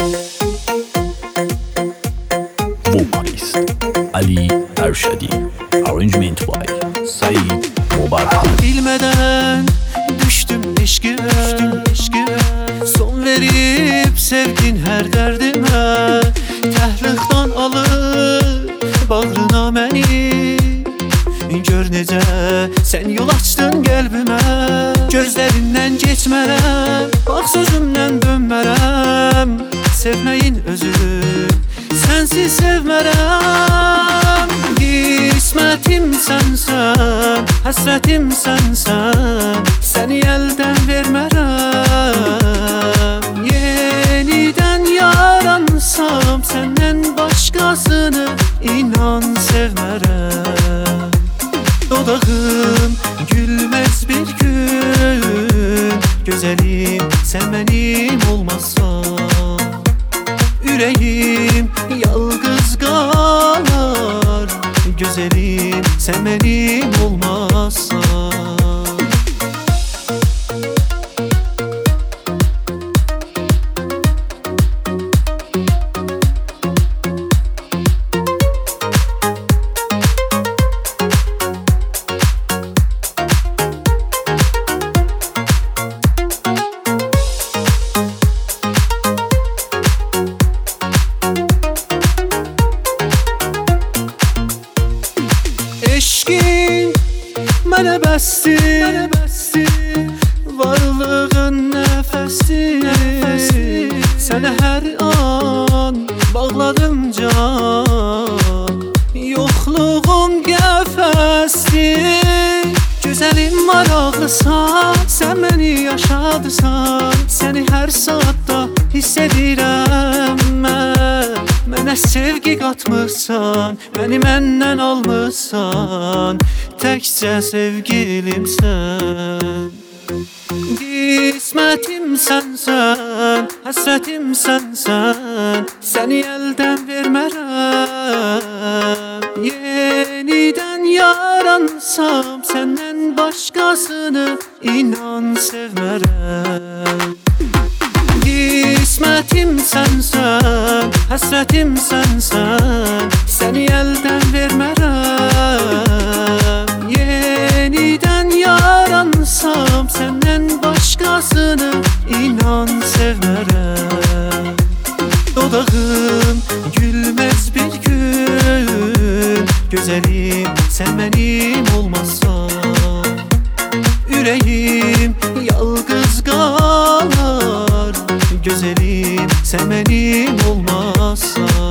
Vocalist Ali Erşadi. Arrangement by Said Mubarak. Bilmeden düştüm eşkine, son verip sevdin her derdime. Təhliqdan alıb bağrına məni, gör necə sən yol açdın qəlbimə. Gözlərindən keçmərəm, bax sözümdən dönmərəm. Sevməyin özü sənsiz sevmərəm. Qismətim sənsən, həsrətim sənsən, səni əldən vermərəm. Yenidən yaransam səndən başqasını inan sevmərəm. Dodağım gülməz bir gün, gözəlim sən mənim olmazsan. Ürəyim yalqız qalar, gözəlim sən mənim olmazsan. Eşkin mənə bəsdir, varlığın nəfəsidir. Sənə hər an bağladım can, yoxluğum qəfəsdir. Gözəlim maraqlısan, sən məni yaşadırsan. Səni hər saatda hiss edirəm mən. Mənə sevgi qatmırsan, məni məndən almırsan. Təkcə sevgilimsən. Qismətim sənsən, həsrətim sənsən, səni əldən vermərəm. Yenidən yaransam səndən başqasını inan sevmərəm. Qismətim sənsən, həsrətim sənsən, səni əldən vermərəm. Yenidən yaransam səndən başqasını inan sevmərəm. Dodağım gülməz bir gün, gözəlim sən mənim olmazsan. Ürəyim yalqız qalar, gözəlim sən mənim olmazsan.